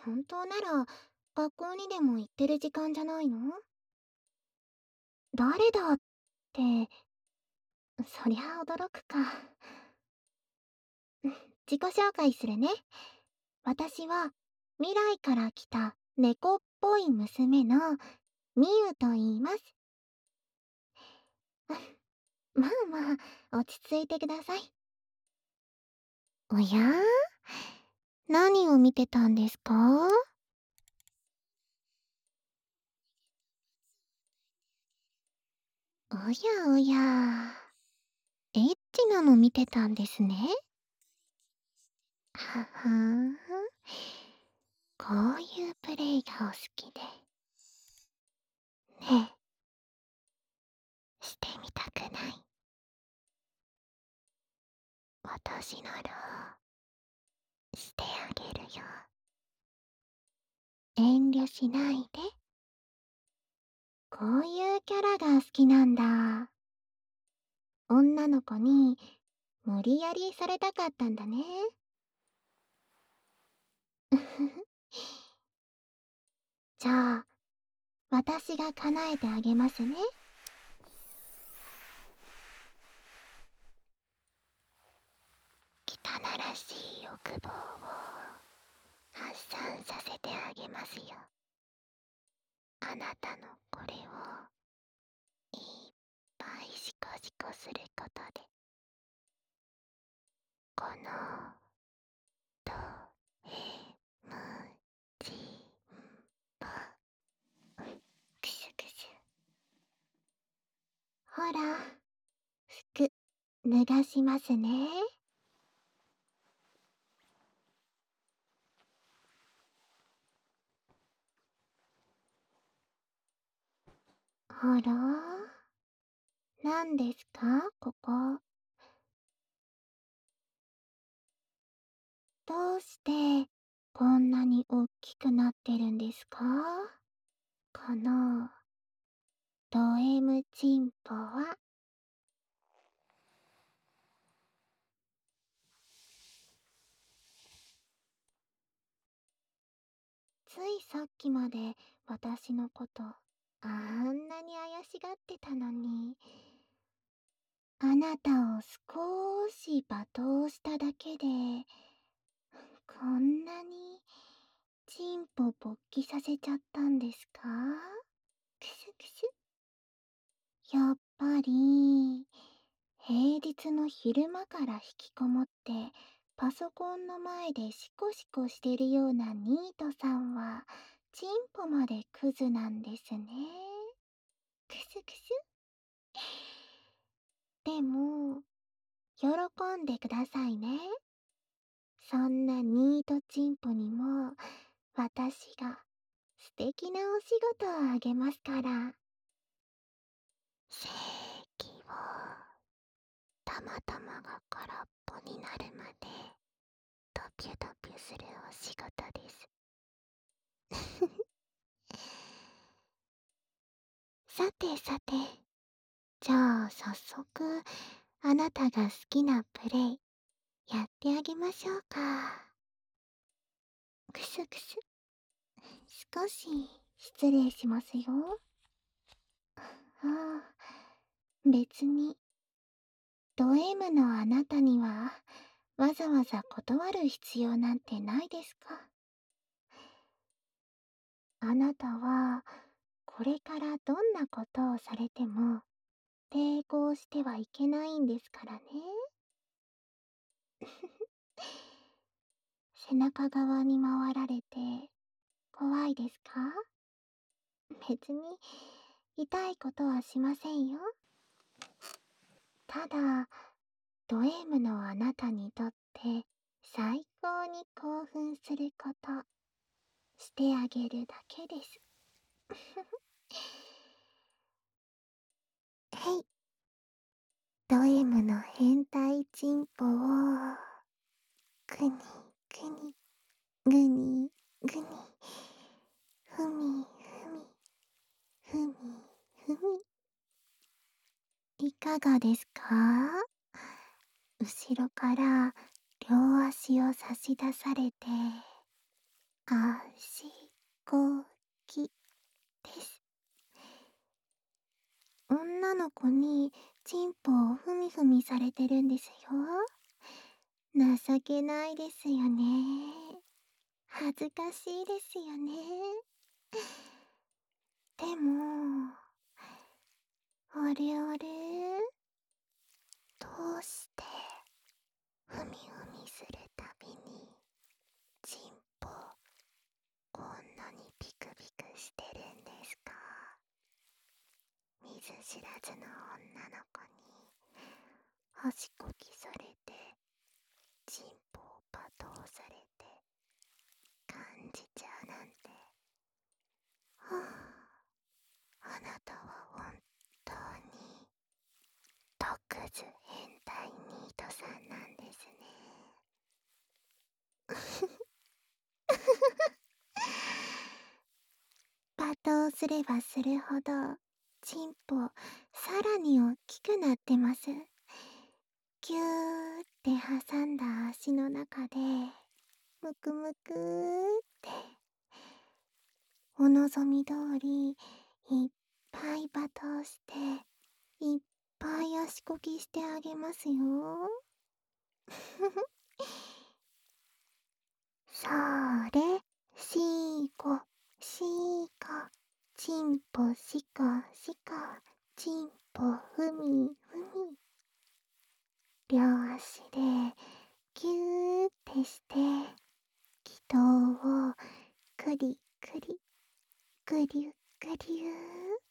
本当なら学校にでも行ってる時間じゃないの？誰だって、そりゃ驚くか。自己紹介するね。私は未来から来た猫っぽい娘のみゆと言います。まあまあ、落ち着いてください。おや？何を見てたんですか？おやおや。エッチなの見てたんですね。ははん。こういうプレイがお好きで。ねえ、してみたくない？私なら、してあげるよ。遠慮しないで。こういうキャラが好きなんだ。女の子に無理やりされたかったんだね。じゃあ、私が叶えてあげますね。汚らしい欲望を発散させてあげますよ。あなたのこれをいっぱいシコシコすることで、このド M ジンポクシュクシュ。ほら、服脱がしますね。あら、何ですかここ？どうしてこんなに大きくなってるんですか？このド M チンポは。ついさっきまで私のことあんなに怪しがってたのに、あなたを少し罵倒しただけでこんなにチンポ勃起させちゃったんですか？クシュクシュ。やっぱり平日の昼間から引きこもってパソコンの前でシコシコしてるようなニートさんはチンポまでクズなんですね。クスクス。でも喜んでくださいね。そんなニートチンポにも私が素敵なお仕事をあげますから。正規をたまたまが空っぽになるまでドピュドピュするお仕事です。さてさて、じゃあ早速あなたが好きなプレイやってあげましょうか。クスクス。少し失礼しますよ。ああ、別にド M のあなたにはわざわざ断る必要なんてないですか？あなたはこれからどんなことをされても抵抗してはいけないんですからね。背中側に回られて怖いですか？別に痛いことはしませんよ。ただド M のあなたにとって最高に興奮することしてあげるだけです。へい、ド M の変態チンポをくにくにぐにぐにふみふみふみふみ、いかがですか？後ろから両足を差し出されて、あっされてるんですよ。情けないですよね。恥ずかしいですよね。でも、あれあれ、どうしてふみふみするたびにチンポこんなにピクピクしてるんですか？見ず知らずの女の子に足こきされてチンポを罵倒されて感じちゃうなんて、はあ、あなたは本当に特図変態ニートさんなんですね。罵倒すればするほどチンポさらに大きくなってます。ぎゅーって挟んだ足の中でむくむくーってお望み通りいっぱい罵倒していっぱい足こきしてあげますよ。それ、しーこ、しーこ、ちんぽしこしこ、ちんぽふみふみ。両足でぎゅーってして気筒をくりくり、ぐりゅぐりゅー。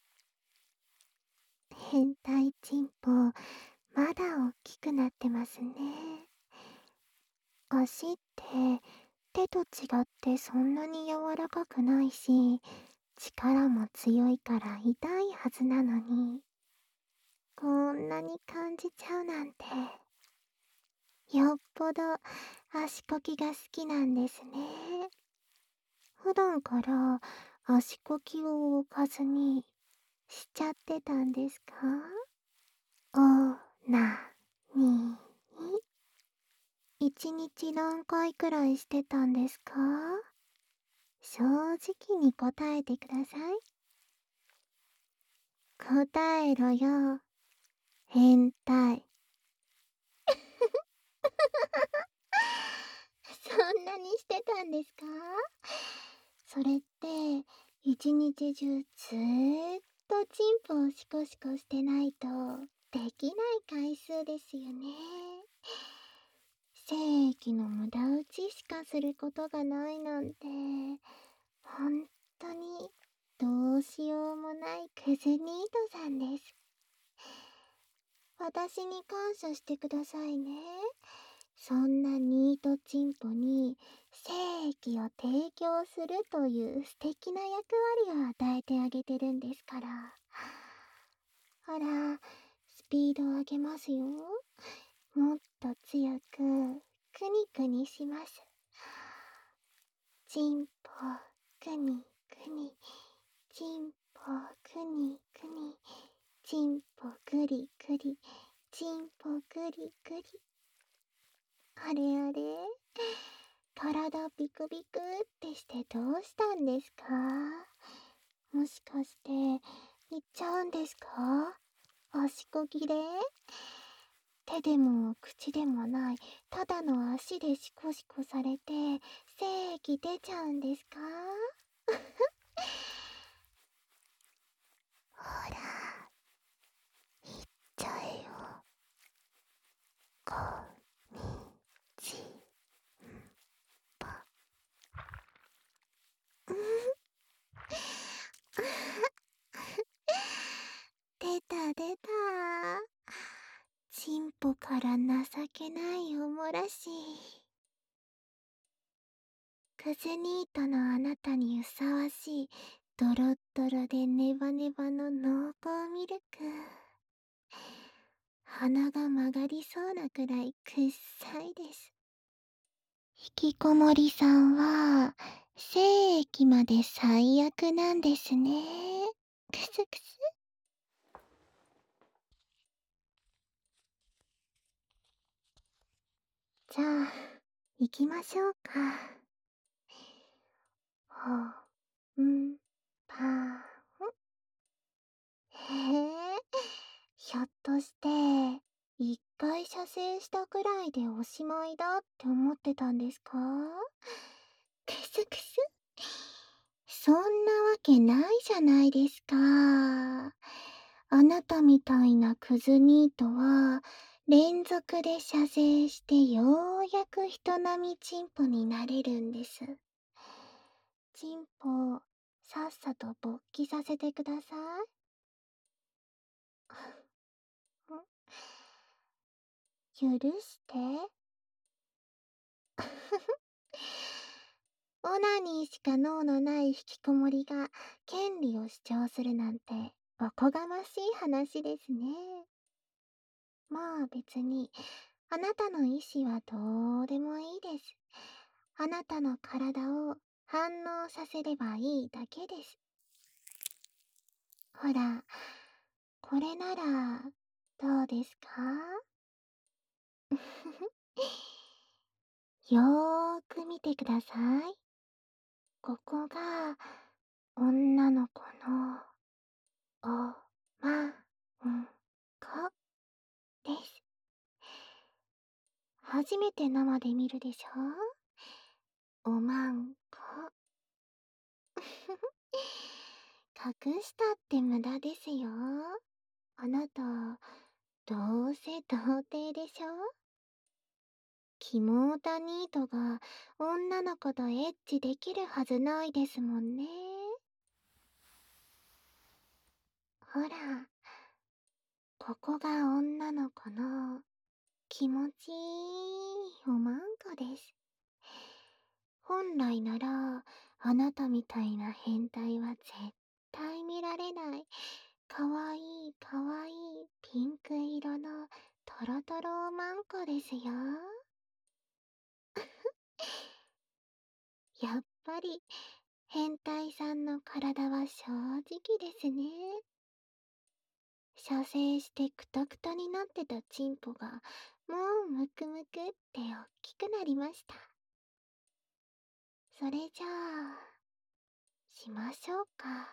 変態チンポまだ大きくなってますね。足って手と違ってそんなに柔らかくないし、力も強いから痛いはずなのに、こんなに感じちゃうなんて。よっぽど足こきが好きなんですね。普段から足こきを動かずにしちゃってたんですか？おなに一日何回くらいしてたんですか？正直に答えてください。答えろよ、変態。そんなにしてたんですか？それって一日中ずーっとチンポをシコシコしてないとできない回数ですよね。精液の無駄打ちしかすることがないなんて、本当にどうしようもないクズニートさんです。私に感謝してくださいね。そんなニートチンポに精液を提供するという素敵な役割を与えてあげてるんですから。ほら、スピード上げますよ。もっと強く、くにくにします。チンポ、くにくに、チンポ、くにくに、チンポグリグリ、チンポグリグリ。あれあれ、体ビクビクってしてどうしたんですか？もしかして行っちゃうんですか？足こぎで？手でも口でもないただの足でシコシコされて精液出ちゃうんですか？ほら、行っちゃえよ。こんにちは。出た出た。チンポから情けないおもらし。クズニートのあなたにふさわしいドロッドロでネバネバの濃厚ミルク。鼻が曲がりそうなくらいくっさいです。引きこもりさんは精液まで最悪なんですね。クスクス。じゃあ行きましょうか。ほんぱん。へえ、ひょっとして一回生したくらいでおしまいだって思ってたんですか？クスクス。そんなわけないじゃないですか。あなたみたいなクズニートは、連続で射精してようやく人並みチンポになれるんです。チンポ、さっさと勃起させてください。許して。オナニーしか脳のない引きこもりが権利を主張するなんておこがましい話ですね。まあ別にあなたの意思はどうでもいいです。あなたの体を反応させればいいだけです。ほら、これならどうですか？よーく見てください。ここが女の子のおまんこです。初めて生で見るでしょ？おまんこ。隠したって無駄ですよ。あなた、どうせ童貞でしょ？キモータニートが女の子とエッチできるはずないですもんね。ほら、ここが女の子の気持ちいいおまんこです。本来なら、あなたみたいな変態は絶対見られない、かわいいかわいいピンク色のトロトロおまんこですよ。やっぱり、変態さんの体は正直ですね。射精してクタクタになってたチンポが、もうムクムクっておっきくなりました。それじゃあ、しましょうか。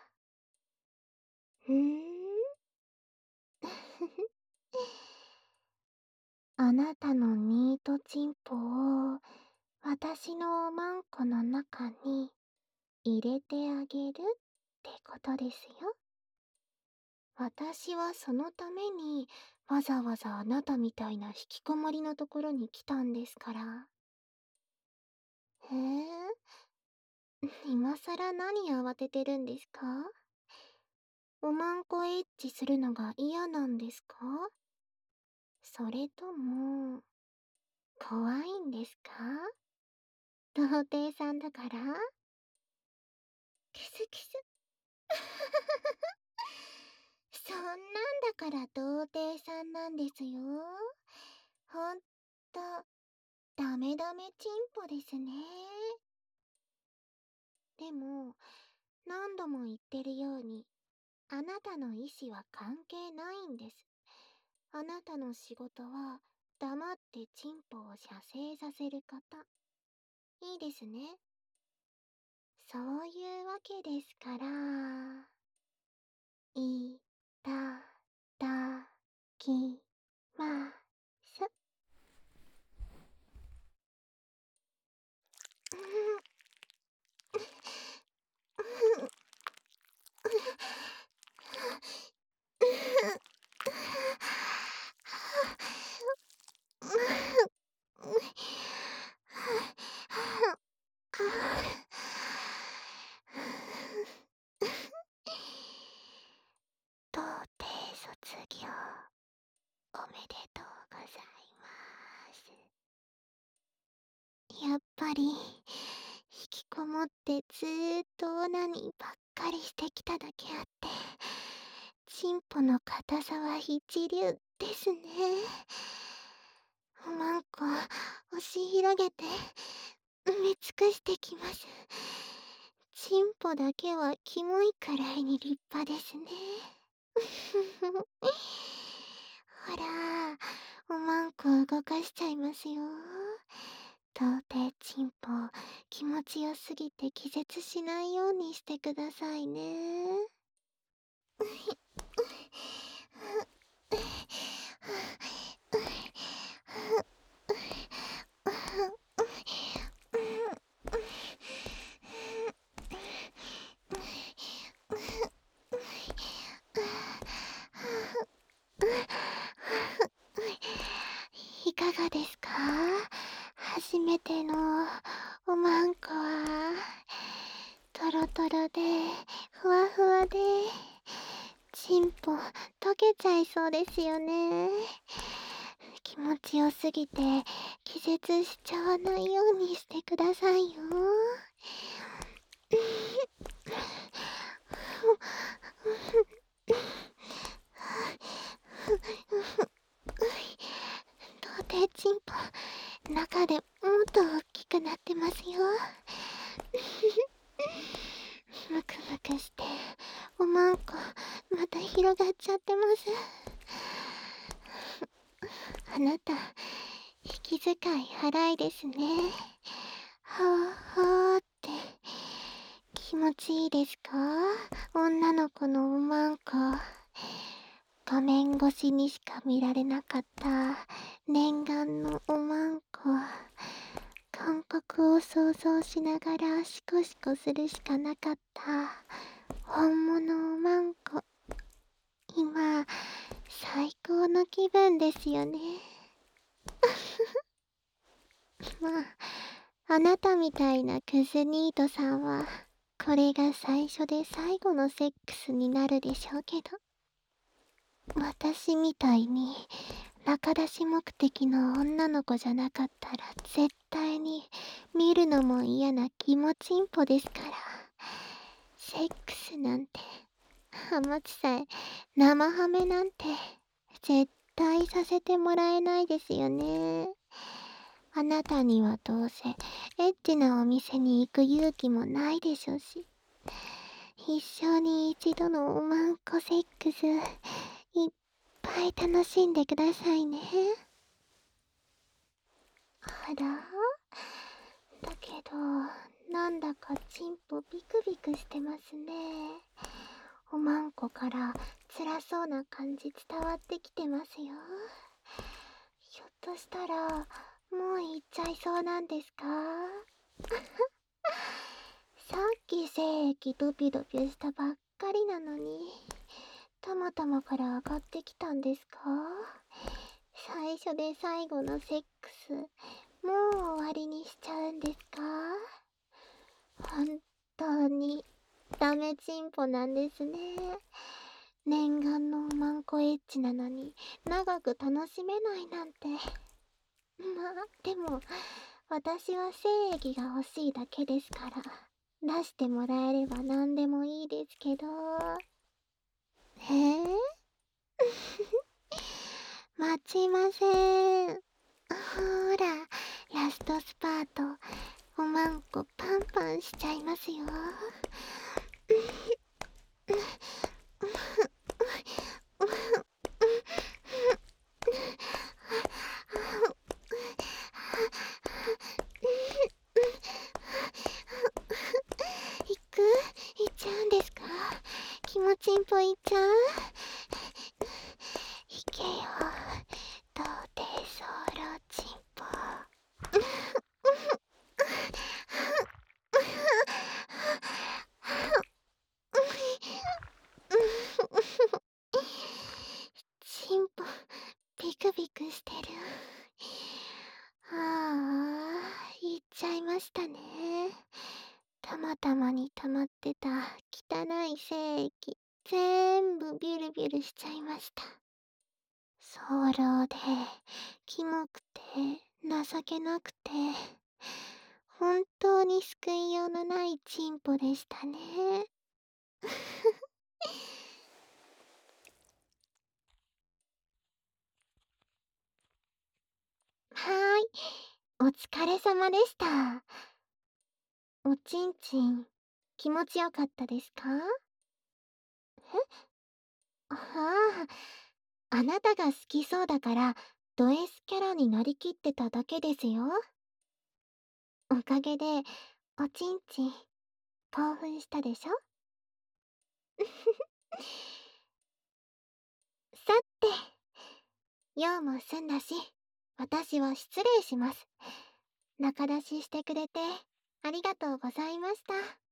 あなたのニートチンポを私のおまんこの中に入れてあげるってことですよ。私はそのためにわざわざあなたみたいな引きこもりのところに来たんですから。へえ、今さら何慌ててるんですか？おまんこエッチするのが嫌なんですか？それとも、怖いんですか？童貞さんだから？キスキス。そんなんだから童貞さんなんですよ。ほんと、ダメダメチンポですね。でも、何度も言ってるように、あなたの意思は関係ないんです。あなたの仕事は、黙ってチンポを射精させること。いいですね。そういうわけですから。いただきます。童貞卒業おめでとうございます。やっぱり引きこもってずーっとオナニーばっかりしてきただけあって、チンポの硬さは一流ですね。おまんこ押し広げて埋め尽くしてきます。チンポだけはキモいくらいに立派ですね。ほら、おまんこ動かしちゃいますよ。童貞チンポ気持ちよすぎて気絶しないようにしてくださいね。 ロトロでふわふわでチンポ溶けちゃいそうですよね。気持ちよすぎて気絶しちゃわないようにしてくださいよ。童貞チンポ中でもっと大きくなってますよ。ムクムクしておまんこまた広がっちゃってます。あなた息遣い荒いですね。はあはあって気持ちいいですか？女の子のおまんこ。画面越しにしか見られなかった念願のおまんこ。感覚を想像しながらシコシコするしかなかった本物おまんこ。今最高の気分ですよね。まあ、あなたみたいなクズニートさんはこれが最初で最後のセックスになるでしょうけど、私みたいに仲出し目的の女の子じゃなかったら絶対に見るのも嫌な気持ちんぽですから。セックスなんて、ハマチさえ生ハメなんて絶対させてもらえないですよね。あなたにはどうせエッチなお店に行く勇気もないでしょうし、一生に一度のおまんこセックスいっぱい楽しんでくださいね。あら？だけど、なんだかチンポビクビクしてますね。おまんこから辛そうな感じ伝わってきてますよ。ひょっとしたら、もう行っちゃいそうなんですか？さっき精液ドピドピしたばっかりなのに、たまたまから上がってきたんですか？最初で最後のセックス、もう終わりにしちゃうんですか？本当にダメチンポなんですね。念願のマンコエッチなのに長く楽しめないなんて。まあでも私は精液が欲しいだけですから出してもらえれば何でもいいですけど。待ちません。ほら、ラストスパート、おまんこパンパンしちゃいますよ。行っちゃうんですか？気持ちんぽいっちゃう？行けよ、童貞ソロチンポ。チンポビクビクしてる。ああ、行っちゃいましたね。たまたまに溜まってた汚い精液全部ビュルビュルしちゃいました。早漏でキモくて情けなくて本当に救いようのないチンポでしたね。はーい、お疲れ様でした。おちんちん気持ちよかったですか？はあ、あなたが好きそうだからド S キャラになりきってただけですよ。おかげでおちんちん興奮したでしょ？さて、用も済んだし私は失礼します。仲出ししてくれてありがとうございました。